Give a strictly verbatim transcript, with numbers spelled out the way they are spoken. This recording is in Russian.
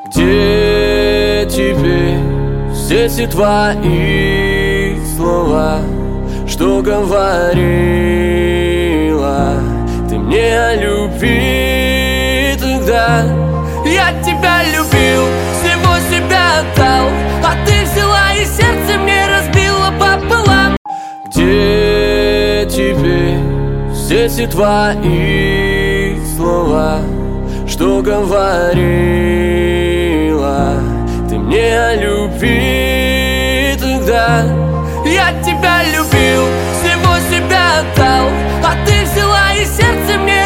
Где теперь все эти твои слова, что говорила ты мне о любви тогда? Я тебя любил, всего себя отдал, а ты взяла и сердце мне разбила пополам. Где теперь все эти твои слова, что говорила ты мне о любви тогда? Я тебя любил, всего себя отдал, а ты взяла и сердце мне